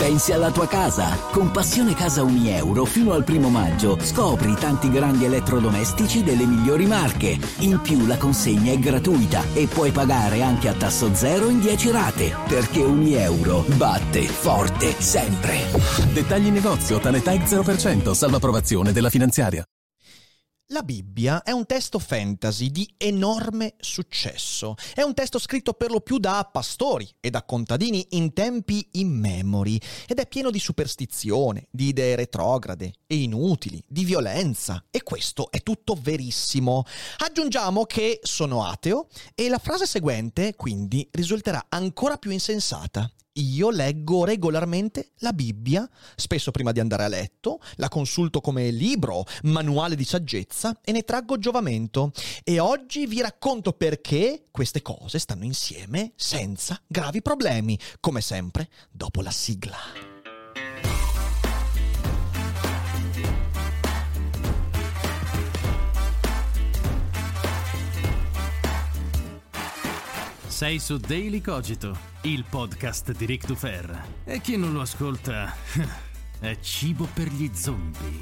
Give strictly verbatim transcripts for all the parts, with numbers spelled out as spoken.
Pensi alla tua casa? Con Passione Casa Unieuro fino al primo maggio scopri tanti grandi elettrodomestici delle migliori marche. In più la consegna è gratuita e puoi pagare anche a tasso zero in dieci rate, perché Unieuro batte forte sempre. Dettagli in negozio, Tanetag zero per cento, salvo approvazione della finanziaria. La Bibbia è un testo fantasy di enorme successo. È un testo scritto per lo più da pastori e da contadini in tempi immemori ed è pieno di superstizione, di idee retrograde e inutili, di violenza, e questo è tutto verissimo. Aggiungiamo che sono ateo e la frase seguente quindi risulterà ancora più insensata. Io leggo regolarmente la Bibbia, spesso prima di andare a letto, la consulto come libro, manuale di saggezza e ne traggo giovamento. E oggi vi racconto perché queste cose stanno insieme senza gravi problemi, come sempre dopo la sigla. Sei su Daily Cogito, il podcast di Ric Dufer. E chi non lo ascolta è cibo per gli zombie.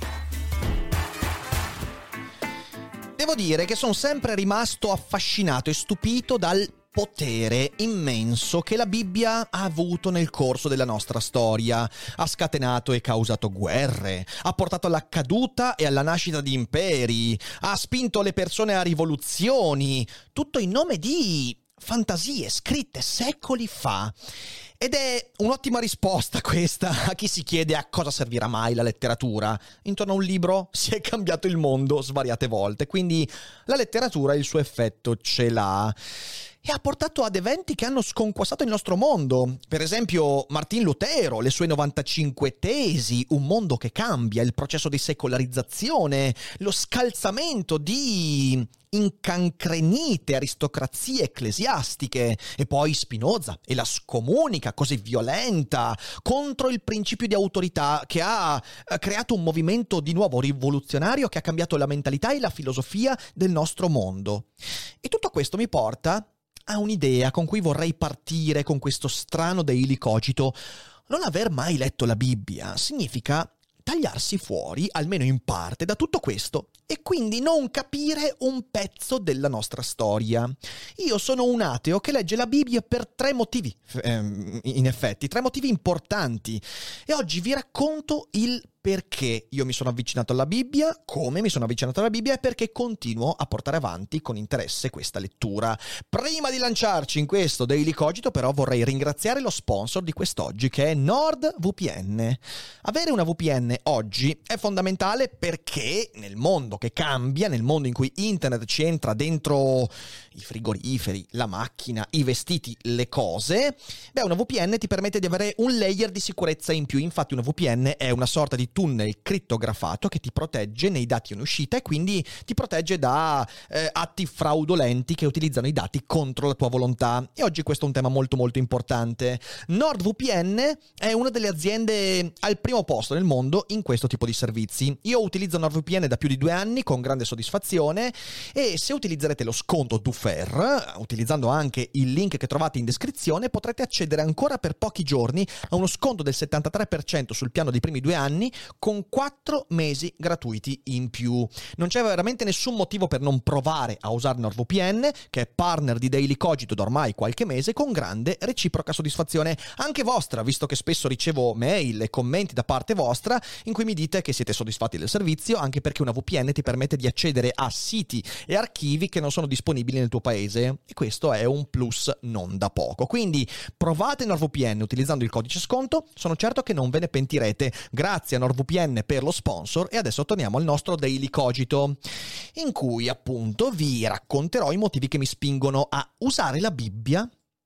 Devo dire che sono sempre rimasto affascinato e stupito dal potere immenso che la Bibbia ha avuto nel corso della nostra storia. Ha scatenato e causato guerre, ha portato alla caduta e alla nascita di imperi, ha spinto le persone a rivoluzioni, tutto in nome di fantasie scritte secoli fa. Ed è un'ottima risposta questa a chi si chiede a cosa servirà mai la letteratura. Intorno a un libro si è cambiato il mondo svariate volte, quindi la letteratura il suo effetto ce l'ha. E ha portato ad eventi che hanno sconquassato il nostro mondo. Per esempio Martin Lutero, le sue novantacinque tesi, un mondo che cambia, il processo di secolarizzazione, lo scalzamento di incancrenite aristocrazie ecclesiastiche, e poi Spinoza e la scomunica così violenta contro il principio di autorità che ha creato un movimento di nuovo rivoluzionario che ha cambiato la mentalità e la filosofia del nostro mondo. E tutto questo mi porta a un'idea con cui vorrei partire con questo strano Daily Cogito. Non aver mai letto la Bibbia significa tagliarsi fuori, almeno in parte, da tutto questo e quindi non capire un pezzo della nostra storia. Io sono un ateo che legge la Bibbia per tre motivi, ehm, in effetti, tre motivi importanti, e oggi vi racconto il perché io mi sono avvicinato alla Bibbia, come mi sono avvicinato alla Bibbia e perché continuo a portare avanti con interesse questa lettura. Prima di lanciarci in questo Daily Cogito però vorrei ringraziare lo sponsor di quest'oggi, che è NordVPN. Avere una V P N oggi è fondamentale perché nel mondo che cambia, nel mondo in cui internet ci entra dentro i frigoriferi, la macchina, i vestiti, le cose, beh, una V P N ti permette di avere un layer di sicurezza in più. Infatti una V P N è una sorta di tunnel crittografato che ti protegge nei dati in uscita e quindi ti protegge da eh, atti fraudolenti che utilizzano i dati contro la tua volontà. E oggi questo è un tema molto molto importante. NordVPN è una delle aziende al primo posto nel mondo in questo tipo di servizi. Io utilizzo NordVPN da più di due anni con grande soddisfazione, e se utilizzerete lo sconto Dufer, utilizzando anche il link che trovate in descrizione, potrete accedere ancora per pochi giorni a uno sconto del settantatré per cento sul piano dei primi due anni, con quattro mesi gratuiti in più. Non c'è veramente nessun motivo per non provare a usare NordVPN, che è partner di Daily Cogito da ormai qualche mese, con grande reciproca soddisfazione anche vostra, visto che spesso ricevo mail e commenti da parte vostra in cui mi dite che siete soddisfatti del servizio, anche perché una V P N ti permette di accedere a siti e archivi che non sono disponibili nel tuo paese, e questo è un plus non da poco. Quindi provate NordVPN utilizzando il codice sconto, sono certo che non ve ne pentirete. Grazie a NordVPN per lo sponsor, e adesso torniamo al nostro Daily Cogito, in cui appunto vi racconterò i motivi che mi spingono a usare la Bibbia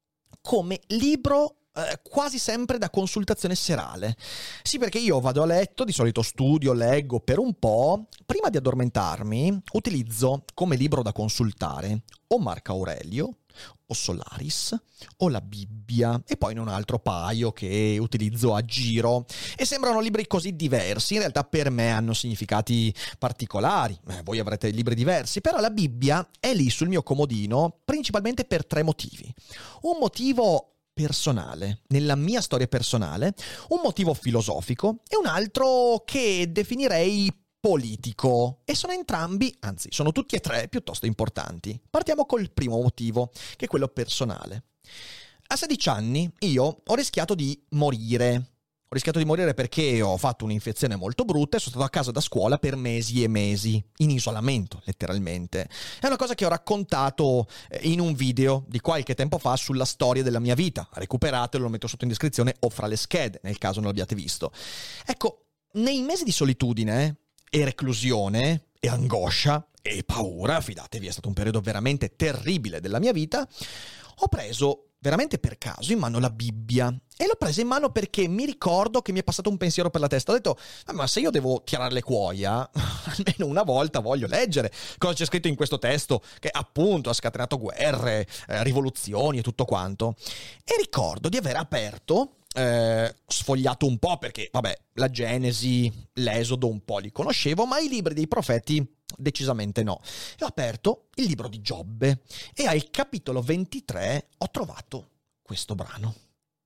come libro eh, quasi sempre da consultazione serale. Sì, perché io vado a letto, di solito studio, leggo per un po', prima di addormentarmi utilizzo come libro da consultare o Marco Aurelio, o Solaris, o la Bibbia, e poi in un altro paio che utilizzo a giro. E sembrano libri così diversi, in realtà per me hanno significati particolari. Eh, voi avrete libri diversi, però la Bibbia è lì sul mio comodino principalmente per tre motivi. Un motivo personale, nella mia storia personale, un motivo filosofico e un altro che definirei politico. E sono entrambi, anzi, sono tutti e tre piuttosto importanti. Partiamo col primo motivo, che è quello personale. A sedici anni io ho rischiato di morire. Ho rischiato di morire perché ho fatto un'infezione molto brutta e sono stato a casa da scuola per mesi e mesi, in isolamento, letteralmente. È una cosa che ho raccontato in un video di qualche tempo fa sulla storia della mia vita. Recuperatelo, lo metto sotto in descrizione o fra le schede, nel caso non l'abbiate visto. Ecco, nei mesi di solitudine e reclusione e angoscia e paura, fidatevi, è stato un periodo veramente terribile della mia vita, ho preso veramente per caso in mano la Bibbia. E l'ho presa in mano perché mi ricordo che mi è passato un pensiero per la testa. Ho detto, ah, ma se io devo tirare le cuoia, almeno una volta voglio leggere cosa c'è scritto in questo testo che appunto ha scatenato guerre, eh, rivoluzioni e tutto quanto. E ricordo di aver aperto, eh, sfogliato un po' perché, vabbè, la Genesi, l'Esodo un po' li conoscevo, ma i libri dei profeti decisamente no. E ho aperto il libro di Giobbe e al capitolo ventitré ho trovato questo brano.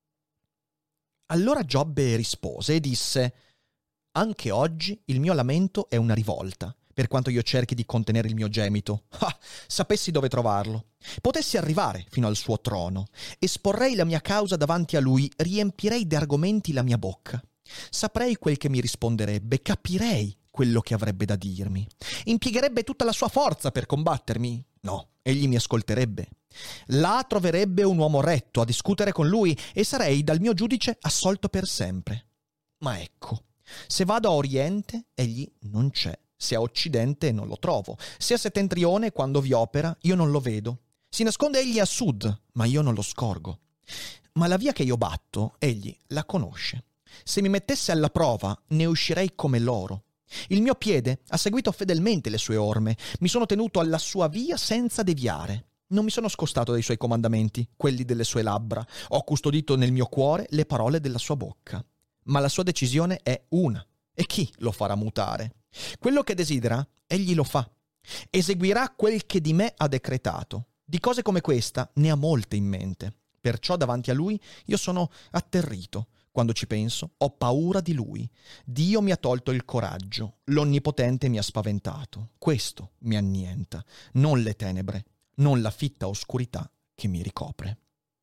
Allora Giobbe rispose e disse: anche oggi il mio lamento è una rivolta, per quanto io cerchi di contenere il mio gemito. Ah, sapessi dove trovarlo. Potessi arrivare fino al suo trono, esporrei la mia causa davanti a lui, riempirei di argomenti la mia bocca. Saprei quel che mi risponderebbe, capirei quello che avrebbe da dirmi. Impiegherebbe tutta la sua forza per combattermi? No, egli mi ascolterebbe. Là troverebbe un uomo retto a discutere con lui e sarei dal mio giudice assolto per sempre. Ma ecco, se vado a oriente, egli non c'è. Se a occidente, non lo trovo. Se a settentrione, quando vi opera, io non lo vedo. Si nasconde egli a sud, ma io non lo scorgo. Ma la via che io batto, egli la conosce. Se mi mettesse alla prova, ne uscirei come l'oro. Il mio piede ha seguito fedelmente le sue orme. Mi sono tenuto alla sua via senza deviare. Non mi sono scostato dai suoi comandamenti, quelli delle sue labbra. Ho custodito nel mio cuore le parole della sua bocca. Ma la sua decisione è una. E chi lo farà mutare? Quello che desidera, egli lo fa. Eseguirà quel che di me ha decretato. Di cose come questa ne ha molte in mente. Perciò davanti a lui io sono atterrito. Quando ci penso, ho paura di lui. Dio mi ha tolto il coraggio. L'Onnipotente mi ha spaventato. Questo mi annienta. Non le tenebre, non la fitta oscurità che mi ricopre.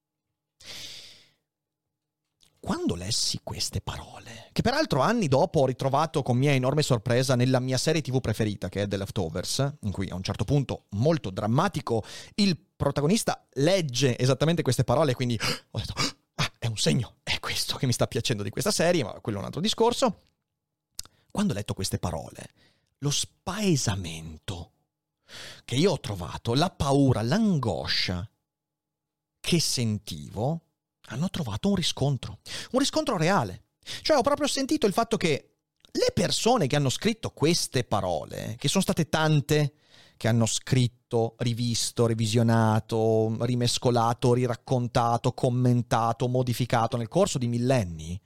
Quando lessi queste parole, che peraltro anni dopo ho ritrovato con mia enorme sorpresa nella mia serie tivù preferita, che è The Leftovers, in cui a un certo punto, molto drammatico, il protagonista legge esattamente queste parole, quindi ho detto, ah, è un segno, è questo che mi sta piacendo di questa serie, ma quello è un altro discorso. Quando ho letto queste parole, lo spaesamento che io ho trovato, la paura, l'angoscia che sentivo, hanno trovato un riscontro, un riscontro reale. Cioè ho proprio sentito il fatto che le persone che hanno scritto queste parole, che sono state tante, che hanno scritto, rivisto, revisionato, rimescolato, riraccontato, commentato, modificato nel corso di millenni,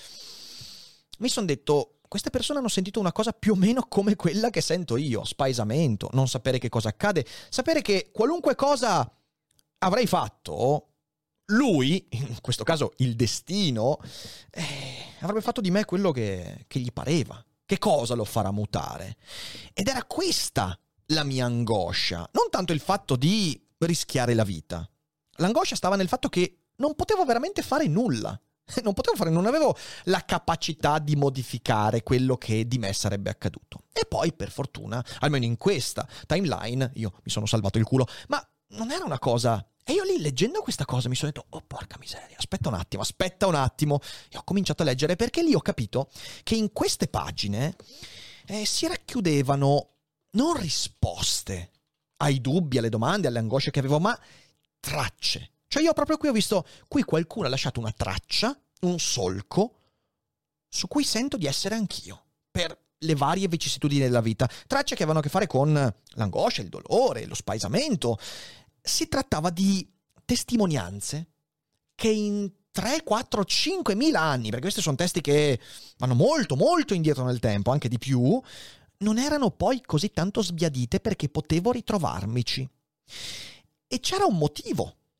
mi sono detto, queste persone hanno sentito una cosa più o meno come quella che sento io, spaesamento, non sapere che cosa accade, sapere che qualunque cosa avrei fatto, lui, in questo caso il destino, eh, avrebbe fatto di me quello che, che gli pareva. Che cosa lo farà mutare? Ed era questa la mia angoscia, non tanto il fatto di rischiare la vita. L'angoscia stava nel fatto che non potevo veramente fare nulla. Non potevo fare, non avevo la capacità di modificare quello che di me sarebbe accaduto. E poi, per fortuna, almeno in questa timeline, io mi sono salvato il culo, ma non era una cosa... E io lì, leggendo questa cosa, mi sono detto, oh porca miseria, aspetta un attimo, aspetta un attimo. E ho cominciato a leggere, perché lì ho capito che in queste pagine eh, si racchiudevano non risposte ai dubbi, alle domande, alle angosce che avevo, ma tracce. Cioè io proprio qui ho visto, qui qualcuno ha lasciato una traccia, un solco, su cui sento di essere anch'io, per le varie vicissitudini della vita. Tracce che avevano a che fare con l'angoscia, il dolore, lo spaesamento. Si trattava di testimonianze che in tre, quattro, cinque mila anni, perché questi sono testi che vanno molto, molto indietro nel tempo, anche di più, non erano poi così tanto sbiadite perché potevo ritrovarmici. E c'era un motivo.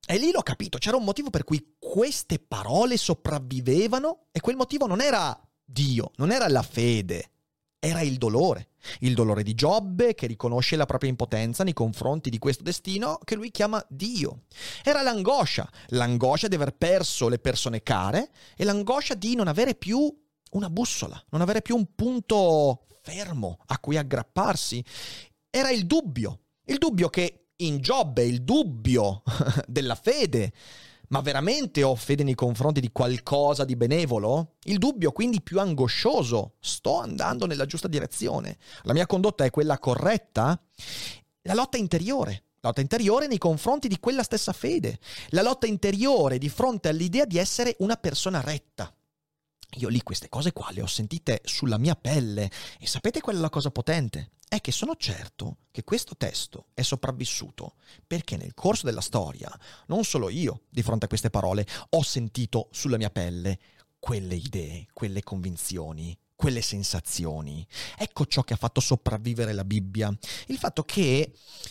E lì l'ho capito, c'era un motivo per cui queste parole sopravvivevano e quel motivo non era Dio, non era la fede, era il dolore. Il dolore di Giobbe che riconosce la propria impotenza nei confronti di questo destino che lui chiama Dio. Era l'angoscia, l'angoscia di aver perso le persone care e l'angoscia di non avere più una bussola, non avere più un punto fermo a cui aggrapparsi. Era il dubbio, il dubbio che in Giobbe, il dubbio della fede. Ma veramente ho fede nei confronti di qualcosa di benevolo? Il dubbio quindi più angoscioso. Sto andando nella giusta direzione? La mia condotta è quella corretta? La lotta interiore. La lotta interiore nei confronti di quella stessa fede. La lotta interiore di fronte all'idea di essere una persona retta. Io lì queste cose qua le ho sentite sulla mia pelle. E sapete qual è la cosa potente? È che sono certo che questo testo è sopravvissuto perché nel corso della storia, non solo io, di fronte a queste parole, ho sentito sulla mia pelle quelle idee, quelle convinzioni, quelle sensazioni. Ecco ciò che ha fatto sopravvivere la Bibbia. Il fatto che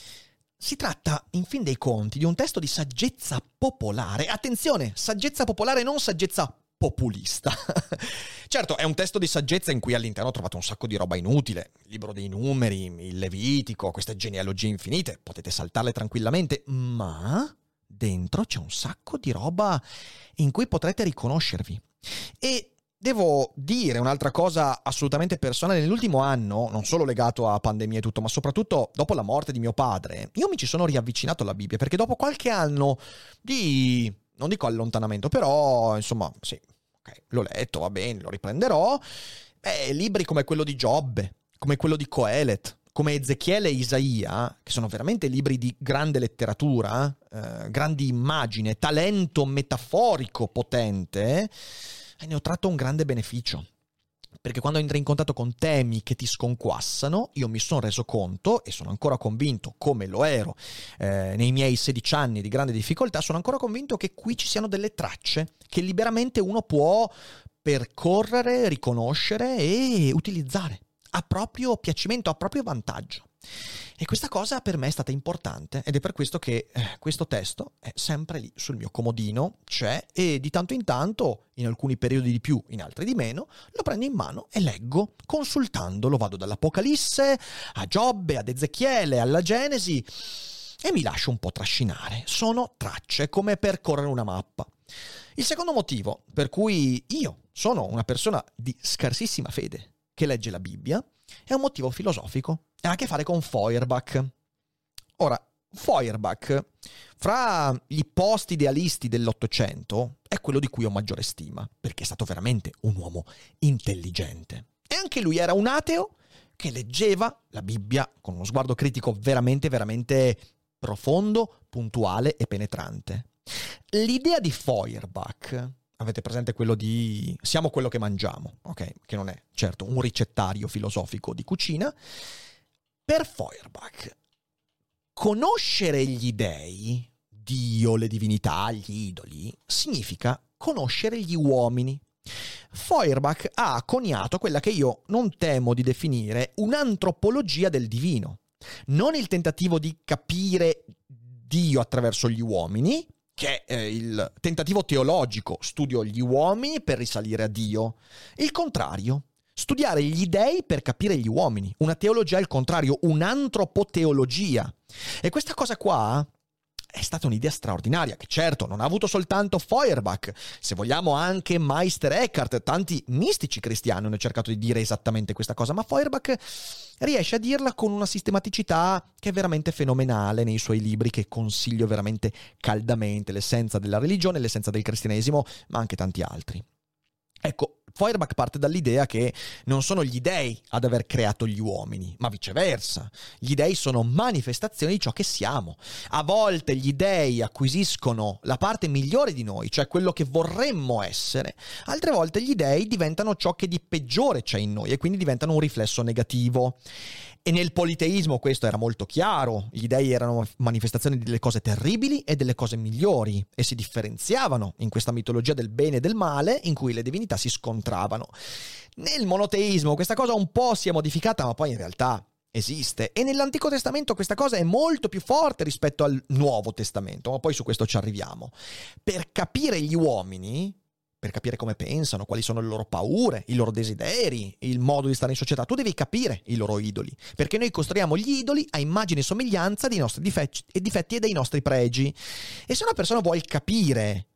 si tratta, in fin dei conti, di un testo di saggezza popolare. Attenzione, saggezza popolare, non saggezza populista. Certo, è un testo di saggezza in cui all'interno ho trovato un sacco di roba inutile. Il libro dei numeri, il Levitico, queste genealogie infinite. Potete saltarle tranquillamente, ma dentro c'è un sacco di roba in cui potrete riconoscervi. E devo dire un'altra cosa assolutamente personale. Nell'ultimo anno, non solo legato a pandemia e tutto, ma soprattutto dopo la morte di mio padre, io mi ci sono riavvicinato alla Bibbia, perché dopo qualche anno di... non dico allontanamento, però, insomma, sì, ok, l'ho letto, va bene, lo riprenderò. Eh, libri come quello di Giobbe, come quello di Coelet, come Ezechiele e Isaia, che sono veramente libri di grande letteratura, eh, grandi immagini, talento metaforico potente, e ne ho tratto un grande beneficio. Perché quando entri in contatto con temi che ti sconquassano, io mi sono reso conto, e sono ancora convinto, come lo ero eh, nei miei sedici anni di grande difficoltà, sono ancora convinto che qui ci siano delle tracce che liberamente uno può percorrere, riconoscere e utilizzare a proprio piacimento, a proprio vantaggio. E questa cosa per me è stata importante ed è per questo che eh, questo testo è sempre lì sul mio comodino, c'è, e di tanto in tanto, in alcuni periodi di più, in altri di meno, lo prendo in mano e leggo, consultandolo, vado dall'Apocalisse a Giobbe, ad Ezechiele, alla Genesi e mi lascio un po' trascinare. Sono tracce, come percorrere una mappa. Il secondo motivo per cui io sono una persona di scarsissima fede che legge la Bibbia è un motivo filosofico. Ha a che fare con Feuerbach. Ora, Feuerbach, fra i post-idealisti dell'Ottocento, è quello di cui ho maggiore stima, perché è stato veramente un uomo intelligente. E anche lui era un ateo che leggeva la Bibbia con uno sguardo critico veramente, veramente profondo, puntuale e penetrante. L'idea di Feuerbach, avete presente quello di siamo quello che mangiamo, ok? Che non è certo un ricettario filosofico di cucina. Per Feuerbach, conoscere gli dei, Dio, le divinità, gli idoli, significa conoscere gli uomini. Feuerbach ha coniato quella che io non temo di definire un'antropologia del divino. Non il tentativo di capire Dio attraverso gli uomini, che è il tentativo teologico, studio gli uomini per risalire a Dio. Il contrario. Studiare gli dei per capire gli uomini. Una teologia al contrario, un'antropoteologia. E questa cosa qua è stata un'idea straordinaria, che certo non ha avuto soltanto Feuerbach, se vogliamo anche Meister Eckhart, tanti mistici cristiani hanno cercato di dire esattamente questa cosa, ma Feuerbach riesce a dirla con una sistematicità che è veramente fenomenale nei suoi libri, che consiglio veramente caldamente, l'essenza della religione, l'essenza del cristianesimo, ma anche tanti altri. Ecco, Feuerbach parte dall'idea che non sono gli dei ad aver creato gli uomini, ma viceversa. Gli dei sono manifestazioni di ciò che siamo. A volte gli dei acquisiscono la parte migliore di noi, cioè quello che vorremmo essere. Altre volte gli dei diventano ciò che di peggiore c'è in noi e quindi diventano un riflesso negativo. E nel politeismo questo era molto chiaro. Gli dei erano manifestazioni delle cose terribili e delle cose migliori e si differenziavano in questa mitologia del bene e del male in cui le divinità si scontravano. Nel monoteismo questa cosa un po' si è modificata, ma poi in realtà esiste, e nell'Antico Testamento questa cosa è molto più forte rispetto al Nuovo Testamento, ma poi su questo ci arriviamo. Per capire gli uomini, per capire come pensano, quali sono le loro paure, i loro desideri, il modo di stare in società, tu devi capire i loro idoli, perché noi costruiamo gli idoli a immagine e somiglianza dei nostri difetti e difetti e dei nostri pregi. E se una persona vuole capire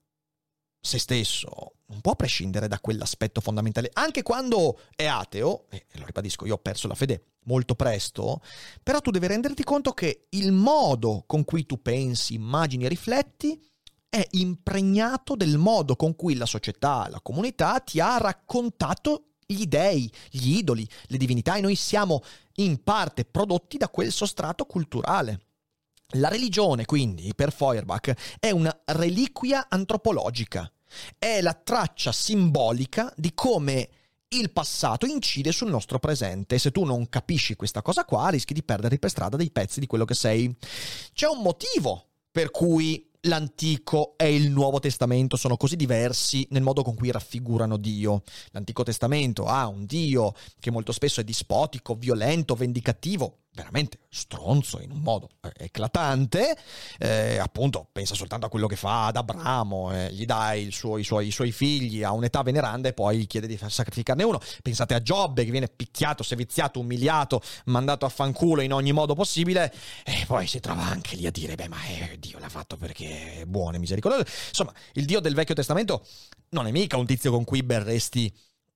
se stesso, non può prescindere da quell'aspetto fondamentale, anche quando è ateo, e lo ribadisco, io ho perso la fede molto presto, però tu devi renderti conto che il modo con cui tu pensi, immagini e rifletti è impregnato del modo con cui la società, la comunità ti ha raccontato gli dei, gli idoli, le divinità, e noi siamo in parte prodotti da quel sostrato culturale. La religione, quindi, per Feuerbach, è una reliquia antropologica, è la traccia simbolica di come il passato incide sul nostro presente, e se tu non capisci questa cosa qua rischi di perdere per strada dei pezzi di quello che sei. C'è un motivo per cui l'Antico e il Nuovo Testamento sono così diversi nel modo con cui raffigurano Dio. L'Antico Testamento ha un Dio che molto spesso è dispotico, violento, vendicativo, veramente stronzo in un modo eclatante, eh, appunto pensa soltanto a quello che fa ad Abramo, eh, gli dà il suo, i, suoi, i suoi figli a un'età veneranda e poi gli chiede di sacrificarne uno. Pensate a Giobbe che viene picchiato, seviziato, umiliato, mandato a fanculo in ogni modo possibile, e poi si trova anche lì a dire beh ma eh, Dio l'ha fatto perché è buono e misericordioso. Insomma, il Dio del Vecchio Testamento non è mica un tizio con cui berresti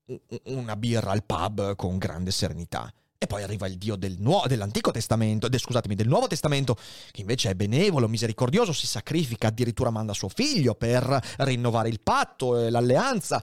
una birra al pub con grande serenità. E poi arriva il Dio del nuovo, dell'Antico Testamento, de, scusatemi, del Nuovo Testamento, che invece è benevolo, misericordioso, si sacrifica, addirittura manda suo figlio per rinnovare il patto e l'alleanza,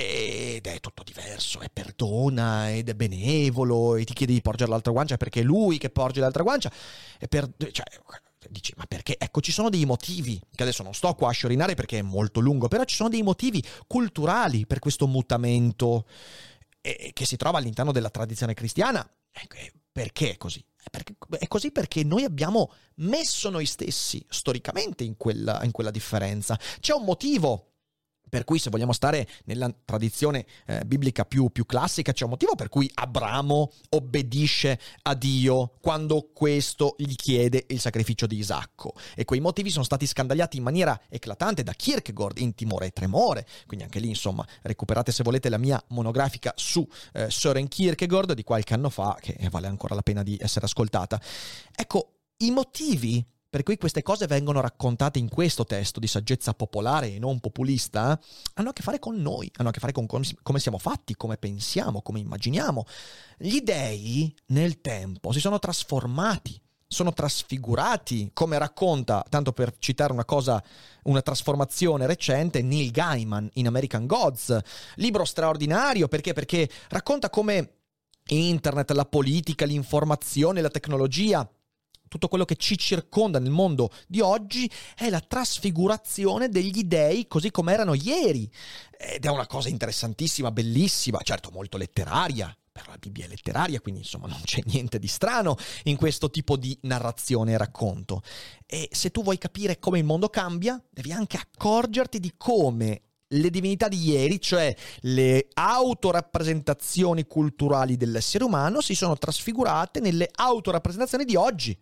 ed è tutto diverso, e perdona, ed è benevolo, e ti chiede di porgere l'altra guancia perché è lui che porge l'altra guancia, e per... cioè... Dici, ma perché? Ecco, ci sono dei motivi, che adesso non sto qua a sciorinare perché è molto lungo, però ci sono dei motivi culturali per questo mutamento eh, che si trova all'interno della tradizione cristiana. Perché è così? È, perché, è così perché noi abbiamo messo noi stessi storicamente in quella, in quella differenza. C'è un motivo per cui, se vogliamo stare nella tradizione eh, biblica più, più classica, c'è un motivo per cui Abramo obbedisce a Dio quando questo gli chiede il sacrificio di Isacco. E quei motivi sono stati scandagliati in maniera eclatante da Kierkegaard in Timore e Tremore. Quindi anche lì, insomma, recuperate se volete la mia monografica su eh, Søren Kierkegaard di qualche anno fa, che vale ancora la pena di essere ascoltata. Ecco, i motivi per cui queste cose vengono raccontate in questo testo di saggezza popolare e non populista, hanno a che fare con noi, hanno a che fare con come siamo fatti, come pensiamo, come immaginiamo. Gli dei nel tempo si sono trasformati, sono trasfigurati, come racconta, tanto per citare una cosa, una trasformazione recente, Neil Gaiman in American Gods, libro straordinario, perché? Perché racconta come internet, la politica, l'informazione, la tecnologia, tutto quello che ci circonda nel mondo di oggi è la trasfigurazione degli dei così come erano ieri. Ed è una cosa interessantissima, bellissima, certo molto letteraria, però la Bibbia è letteraria, quindi insomma non c'è niente di strano in questo tipo di narrazione e racconto. E se tu vuoi capire come il mondo cambia, devi anche accorgerti di come le divinità di ieri, cioè le autorappresentazioni culturali dell'essere umano, si sono trasfigurate nelle autorappresentazioni di oggi.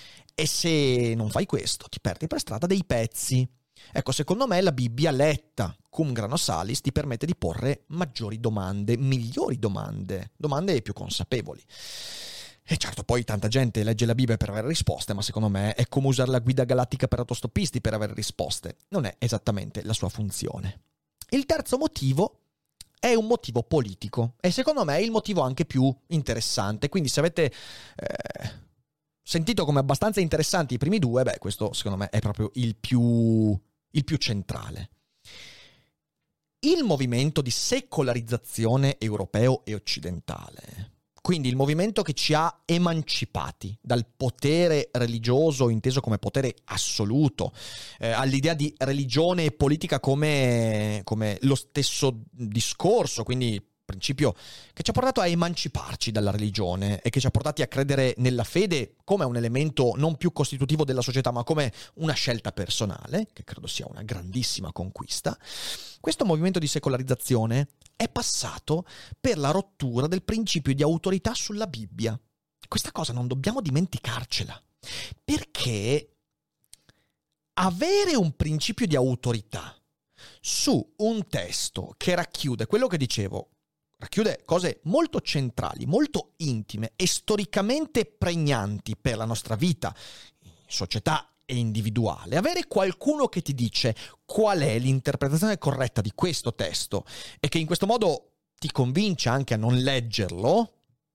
E se non fai questo, ti perdi per strada dei pezzi. Ecco, secondo me la Bibbia letta cum grano salis ti permette di porre maggiori domande, migliori domande, domande più consapevoli. E certo, poi tanta gente legge la Bibbia per avere risposte, ma secondo me è come usare la guida galattica per autostoppisti per avere risposte. Non è esattamente la sua funzione. Il terzo motivo è un motivo politico, e secondo me è il motivo anche più interessante. Quindi se avete eh, sentito come abbastanza interessanti i primi due, beh, questo secondo me è proprio il più, il più centrale. Il movimento di secolarizzazione europeo e occidentale, quindi il movimento che ci ha emancipati dal potere religioso inteso come potere assoluto, eh, all'idea di religione e politica come, come lo stesso discorso, quindi principio che ci ha portato a emanciparci dalla religione e che ci ha portati a credere nella fede come un elemento non più costitutivo della società, ma come una scelta personale, che credo sia una grandissima conquista. Questo movimento di secolarizzazione è passato per la rottura del principio di autorità sulla Bibbia. questa cosa non dobbiamo dimenticarcela, perché avere un principio di autorità su un testo che racchiude quello che dicevo, racchiude cose molto centrali, molto intime e storicamente pregnanti per la nostra vita, società e individuale, avere qualcuno che ti dice qual è l'interpretazione corretta di questo testo e che in questo modo ti convince anche a non leggerlo,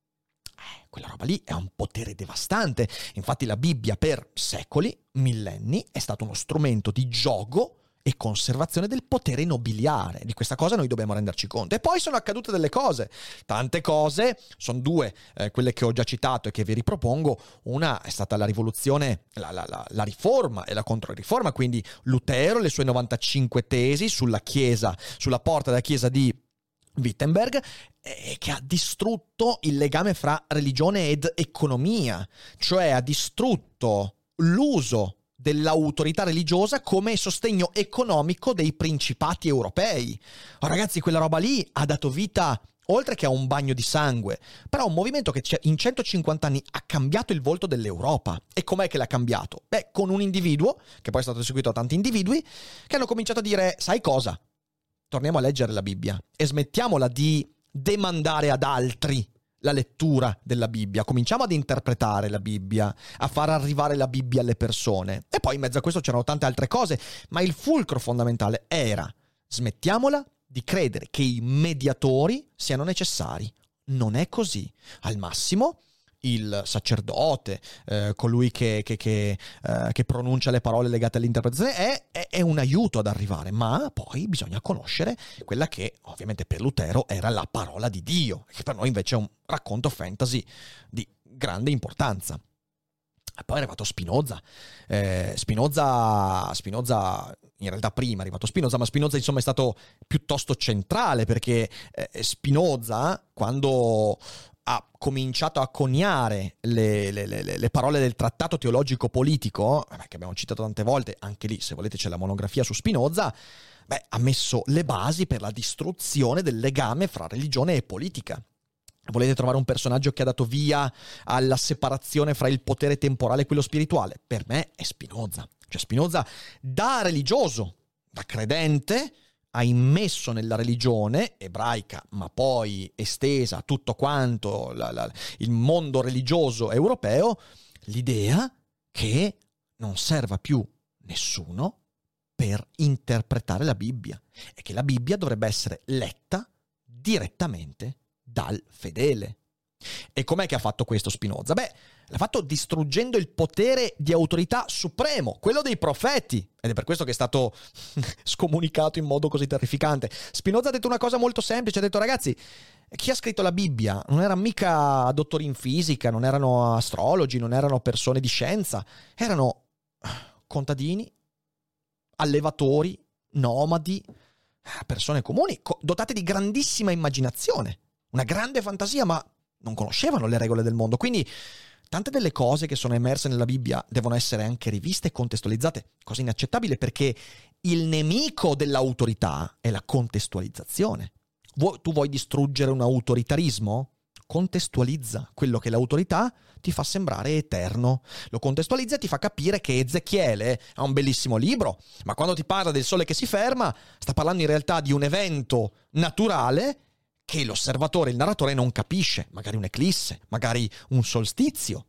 eh, quella roba lì è un potere devastante. Infatti la Bibbia per secoli, millenni, è stato uno strumento di gioco e conservazione del potere nobiliare. Di questa cosa noi dobbiamo renderci conto. E poi sono accadute delle cose, tante cose, sono due, eh, quelle che ho già citato e che vi ripropongo. Una è stata la rivoluzione, la, la, la, la riforma e la controriforma, quindi Lutero, le sue novantacinque tesi sulla chiesa, sulla porta della chiesa di Wittenberg, eh, che ha distrutto il legame fra religione ed economia, cioè ha distrutto l'uso dell'autorità religiosa come sostegno economico dei principati europei. Oh, ragazzi, quella roba lì ha dato vita, oltre che a un bagno di sangue, però a un movimento che in centocinquanta anni ha cambiato il volto dell'Europa. E com'è che l'ha cambiato? Beh, con un individuo, che poi è stato seguito da tanti individui, che hanno cominciato a dire, sai cosa? Torniamo a leggere la Bibbia e smettiamola di demandare ad altri la lettura della Bibbia, cominciamo ad interpretare la Bibbia, a far arrivare la Bibbia alle persone. E poi in mezzo a questo c'erano tante altre cose, ma il fulcro fondamentale era: smettiamola di credere che i mediatori siano necessari. Non è così. Al massimo il sacerdote, eh, colui che, che, che, eh, che pronuncia le parole legate all'interpretazione, è, è, è un aiuto ad arrivare, ma poi bisogna conoscere quella che ovviamente per Lutero era la parola di Dio, che per noi invece è un racconto fantasy di grande importanza. E poi è arrivato Spinoza. Eh, Spinoza, Spinoza, in realtà prima è arrivato Spinoza, ma Spinoza insomma è stato piuttosto centrale, perché eh, Spinoza, quando ha cominciato a coniare le, le, le, le parole del trattato teologico politico, che abbiamo citato tante volte, anche lì se volete c'è la monografia su Spinoza, beh, ha messo le basi per la distruzione del legame fra religione e politica. Volete trovare un personaggio che ha dato via alla separazione fra il potere temporale e quello spirituale? Per me è Spinoza. Cioè Spinoza, da religioso, da credente, ha immesso nella religione ebraica, ma poi estesa a tutto quanto la, la, il mondo religioso europeo, l'idea che non serva più nessuno per interpretare la Bibbia e che la Bibbia dovrebbe essere letta direttamente dal fedele. E com'è che ha fatto questo Spinoza? Beh, l'ha fatto distruggendo il potere di autorità supremo, quello dei profeti, ed è per questo che è stato scomunicato in modo così terrificante. Spinoza ha detto una cosa molto semplice, ha detto: ragazzi, chi ha scritto la Bibbia non erano mica dottori in fisica, non erano astrologi, non erano persone di scienza, erano contadini, allevatori, nomadi, persone comuni, dotate di grandissima immaginazione, una grande fantasia, ma non conoscevano le regole del mondo. Quindi tante delle cose che sono emerse nella Bibbia devono essere anche riviste e contestualizzate, cosa inaccettabile, perché il nemico dell'autorità è la contestualizzazione. Vuoi, tu vuoi distruggere un autoritarismo? Contestualizza quello che l'autorità ti fa sembrare eterno. Lo contestualizza e ti fa capire che Ezechiele ha un bellissimo libro, ma quando ti parla del sole che si ferma, sta parlando in realtà di un evento naturale che l'osservatore, il narratore non capisce, magari un'eclisse, magari un solstizio.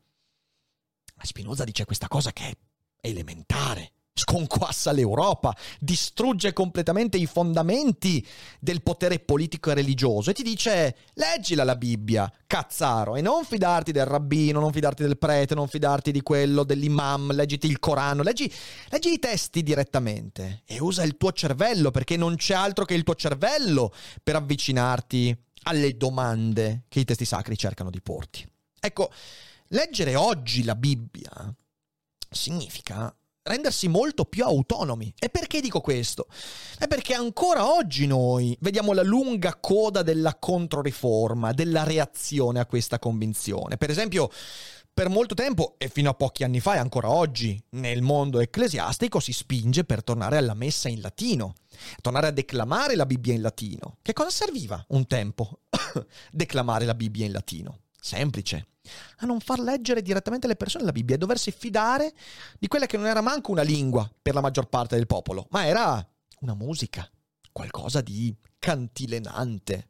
Ma Spinoza dice questa cosa che è elementare, sconquassa l'Europa, distrugge completamente i fondamenti del potere politico e religioso e ti dice: leggila la Bibbia, cazzaro, e non fidarti del rabbino, non fidarti del prete, non fidarti di quello, dell'imam, leggiti il Corano, leggi, leggi i testi direttamente e usa il tuo cervello, perché non c'è altro che il tuo cervello per avvicinarti alle domande che i testi sacri cercano di porti. Ecco, leggere oggi la Bibbia significa rendersi molto più autonomi. E perché dico questo? È perché ancora oggi noi vediamo la lunga coda della controriforma, della reazione a questa convinzione. Per esempio, per molto tempo, e fino a pochi anni fa e ancora oggi, nel mondo ecclesiastico si spinge per tornare alla messa in latino, tornare a declamare la Bibbia in latino. Che cosa serviva un tempo declamare la Bibbia in latino? Semplice. a non far leggere direttamente le persone la Bibbia e doversi fidare di quella che non era manco una lingua per la maggior parte del popolo, ma era una musica, qualcosa di cantilenante.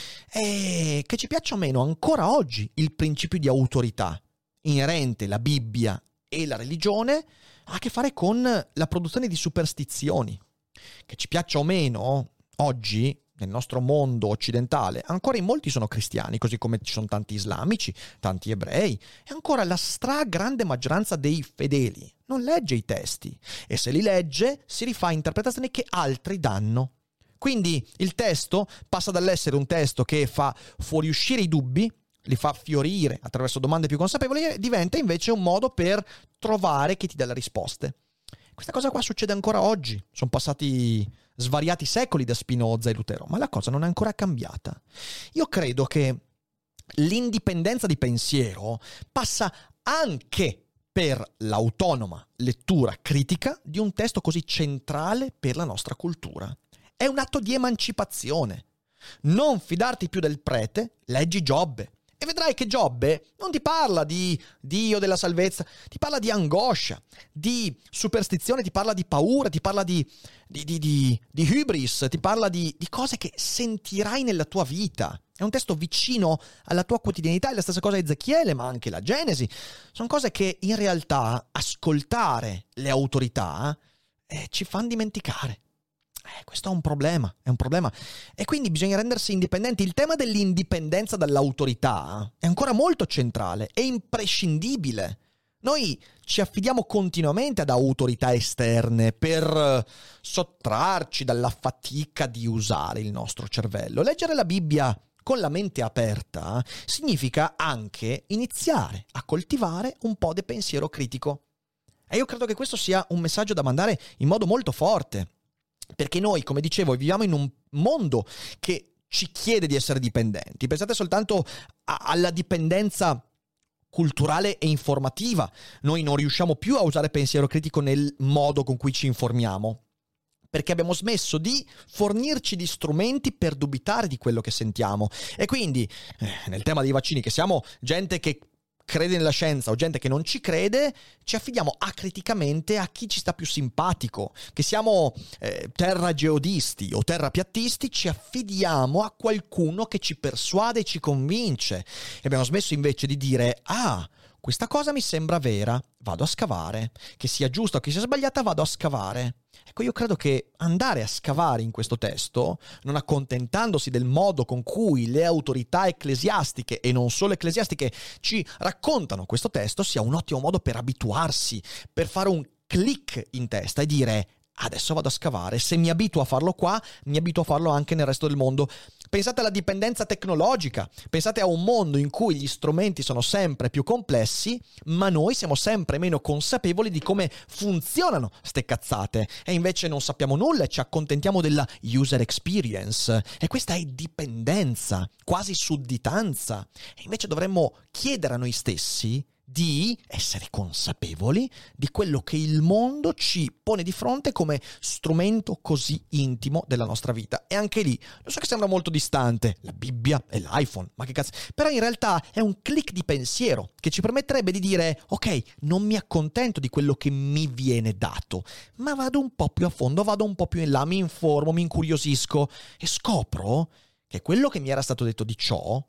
E che ci piaccia o meno, ancora oggi il principio di autorità inerente alla Bibbia e la religione ha a che fare con la produzione di superstizioni. Che ci piaccia o meno, oggi nel nostro mondo occidentale ancora in molti sono cristiani, così come ci sono tanti islamici, tanti ebrei, e ancora la stragrande maggioranza dei fedeli non legge i testi e se li legge si rifà a interpretazioni che altri danno. Quindi il testo passa dall'essere un testo che fa fuoriuscire i dubbi, li fa fiorire attraverso domande più consapevoli, e diventa invece un modo per trovare chi ti dà le risposte. Questa cosa qua succede ancora oggi. Sono passati svariati secoli da Spinoza e Lutero, ma la cosa non è ancora cambiata. Io credo che l'indipendenza di pensiero passa anche per l'autonoma lettura critica di un testo così centrale per la nostra cultura. È un atto di emancipazione. Non fidarti più del prete, leggi Giobbe. E vedrai che Giobbe non ti parla di Dio della salvezza, ti parla di angoscia, di superstizione, ti parla di paura, ti parla di, di, di, di, di hybris, ti parla di, di cose che sentirai nella tua vita. È un testo vicino alla tua quotidianità, è la stessa cosa Ezechiele, ma anche la Genesi. Sono cose che in realtà ascoltare le autorità eh, ci fanno dimenticare. Eh, questo è un problema, è un problema. E quindi bisogna rendersi indipendenti. Il tema dell'indipendenza dall'autorità è ancora molto centrale, è imprescindibile. Noi ci affidiamo continuamente ad autorità esterne per sottrarci dalla fatica di usare il nostro cervello. Leggere la Bibbia con la mente aperta significa anche iniziare a coltivare un po' di pensiero critico. E io credo che questo sia un messaggio da mandare in modo molto forte. Perché noi, come dicevo, viviamo in un mondo che ci chiede di essere dipendenti. Pensate soltanto a, alla dipendenza culturale e informativa. Noi non riusciamo più a usare pensiero critico nel modo con cui ci informiamo, perché abbiamo smesso di fornirci di strumenti per dubitare di quello che sentiamo. E quindi, eh, nel tema dei vaccini, che siamo gente che crede nella scienza o gente che non ci crede, ci affidiamo acriticamente a chi ci sta più simpatico. Che siamo eh, terrageodisti o terrapiattisti, ci affidiamo a qualcuno che ci persuade e ci convince. E abbiamo smesso invece di dire: ah, questa cosa mi sembra vera, vado a scavare. Che sia giusta o che sia sbagliata, vado a scavare. Ecco, io credo che andare a scavare in questo testo, non accontentandosi del modo con cui le autorità ecclesiastiche, e non solo ecclesiastiche, ci raccontano questo testo, sia un ottimo modo per abituarsi, per fare un click in testa e dire: adesso vado a scavare, se mi abituo a farlo qua, mi abituo a farlo anche nel resto del mondo. Pensate alla dipendenza tecnologica, pensate a un mondo in cui gli strumenti sono sempre più complessi, ma noi siamo sempre meno consapevoli di come funzionano ste cazzate, e invece non sappiamo nulla e ci accontentiamo della user experience, e questa è dipendenza, quasi sudditanza, e invece dovremmo chiedere a noi stessi di essere consapevoli di quello che il mondo ci pone di fronte come strumento così intimo della nostra vita. E anche lì, lo so che sembra molto distante, la Bibbia e l'iPhone, ma che cazzo, però in realtà è un click di pensiero che ci permetterebbe di dire: ok, non mi accontento di quello che mi viene dato, ma vado un po' più a fondo, vado un po' più in là, mi informo, mi incuriosisco e scopro che quello che mi era stato detto di ciò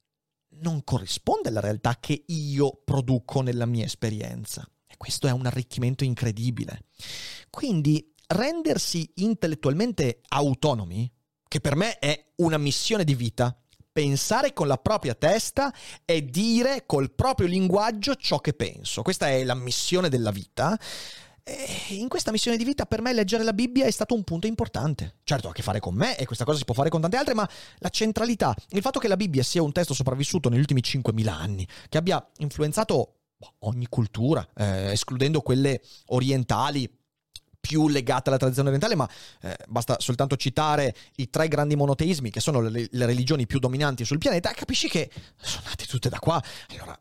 non corrisponde alla realtà che io produco nella mia esperienza. E questo è un arricchimento incredibile. Quindi rendersi intellettualmente autonomi, che per me è una missione di vita, pensare con la propria testa e dire col proprio linguaggio ciò che penso. Questa è la missione della vita. E in questa missione di vita per me leggere la Bibbia è stato un punto importante. Certo, ha a che fare con me e questa cosa si può fare con tante altre, ma la centralità, il fatto che la Bibbia sia un testo sopravvissuto negli ultimi cinquemila anni, che abbia influenzato ogni cultura, eh, escludendo quelle orientali più legate alla tradizione orientale, ma eh, basta soltanto citare i tre grandi monoteismi che sono le, le religioni più dominanti sul pianeta, capisci che sono nate tutte da qua. Allora,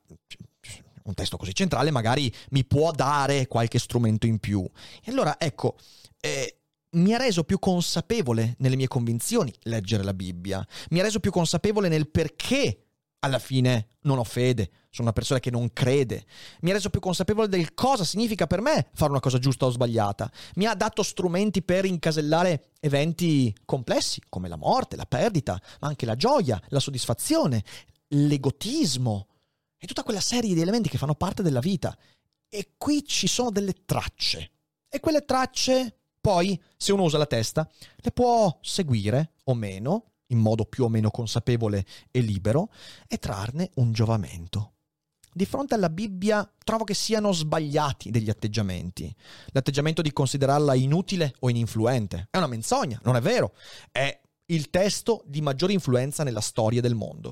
un testo così centrale magari mi può dare qualche strumento in più. E allora, ecco, eh, mi ha reso più consapevole nelle mie convinzioni leggere la Bibbia, mi ha reso più consapevole nel perché Alla fine non ho fede, sono una persona che non crede. Mi ha reso più consapevole del cosa significa per me fare una cosa giusta o sbagliata. Mi ha dato strumenti per incasellare eventi complessi, come la morte, la perdita, ma anche la gioia, la soddisfazione, l'egotismo e tutta quella serie di elementi che fanno parte della vita. E qui ci sono delle tracce. E quelle tracce, poi, se uno usa la testa, le può seguire o meno, in modo più o meno consapevole e libero, e trarne un giovamento. Di fronte alla Bibbia trovo che siano sbagliati degli atteggiamenti. L'atteggiamento di considerarla inutile o ininfluente è una menzogna, non è vero. È il testo di maggiore influenza nella storia del mondo.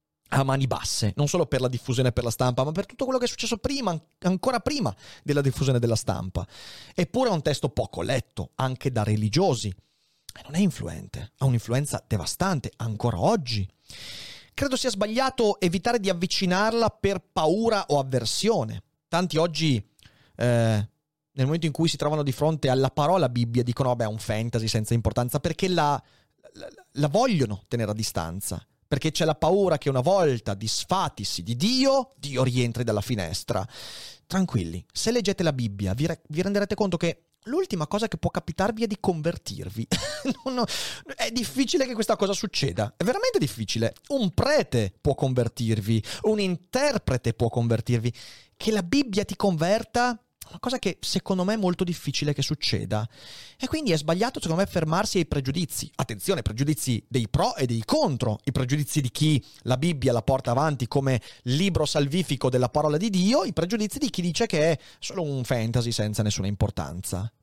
A mani basse, non solo per la diffusione per la stampa, ma per tutto quello che è successo prima, ancora prima della diffusione della stampa. Eppure è un testo poco letto, anche da religiosi. E non è influente, ha un'influenza devastante ancora oggi. Credo sia sbagliato evitare di avvicinarla per paura o avversione. Tanti oggi, eh, nel momento in cui si trovano di fronte alla parola Bibbia, dicono vabbè è un fantasy senza importanza, perché la, la, la vogliono tenere a distanza. Perché c'è la paura che una volta disfatisi di Dio, Dio rientri dalla finestra. Tranquilli, se leggete la Bibbia vi, re- vi renderete conto che l'ultima cosa che può capitarvi è di convertirvi. no, no, è difficile che questa cosa succeda, è veramente difficile. Un prete può convertirvi, un interprete può convertirvi. Che la Bibbia ti converta è una cosa che secondo me è molto difficile che succeda. E quindi è sbagliato secondo me fermarsi ai pregiudizi. Attenzione, pregiudizi dei pro e dei contro. I pregiudizi di chi la Bibbia la porta avanti come libro salvifico della parola di Dio, i pregiudizi di chi dice che è solo un fantasy senza nessuna importanza.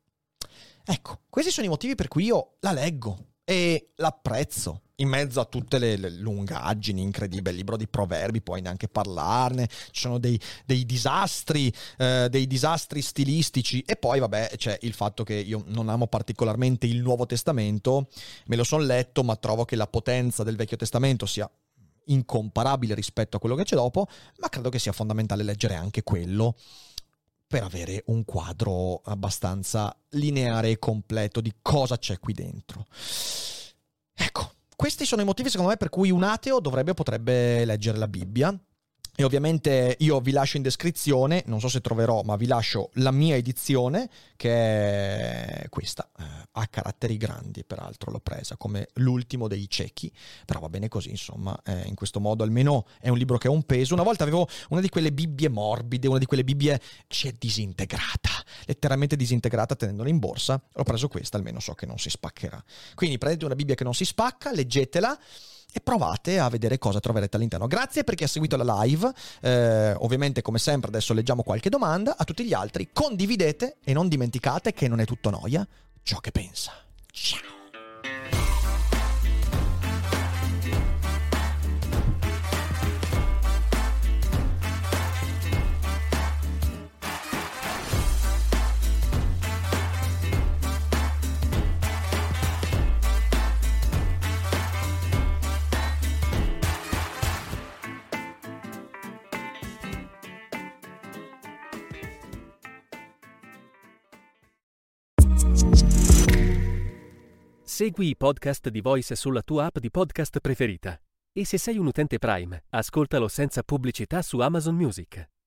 Ecco, questi sono i motivi per cui io la leggo e l'apprezzo. In mezzo a tutte le, le lungaggini incredibili, il libro di Proverbi, puoi neanche parlarne, ci sono dei, dei disastri, eh, dei disastri stilistici, e poi vabbè c'è il fatto che io non amo particolarmente il Nuovo Testamento, me lo son letto, ma trovo che la potenza del Vecchio Testamento sia incomparabile rispetto a quello che c'è dopo, ma credo che sia fondamentale leggere anche quello per avere un quadro abbastanza lineare e completo di cosa c'è qui dentro. Ecco. Questi sono i motivi, secondo me, per cui un ateo dovrebbe o potrebbe leggere la Bibbia. E ovviamente io vi lascio in descrizione, non so se troverò, ma vi lascio la mia edizione, che è questa, eh, a caratteri grandi, peraltro l'ho presa come l'ultimo dei ciechi, però va bene così, insomma, eh, in questo modo almeno è un libro che ha un peso. Una volta avevo una di quelle Bibbie morbide, una di quelle Bibbie che si è disintegrata, letteralmente disintegrata tenendola in borsa. Ho preso questa, almeno so che non si spaccherà. Quindi prendete una Bibbia che non si spacca, leggetela, e provate a vedere cosa troverete all'interno. Grazie per chi ha seguito la live, eh, ovviamente come sempre adesso leggiamo qualche domanda. A tutti gli altri condividete e non dimenticate che non è tutto noia ciò che pensa. Ciao! Segui i podcast di Voice sulla tua app di podcast preferita. E se sei un utente Prime, ascoltalo senza pubblicità su Amazon Music.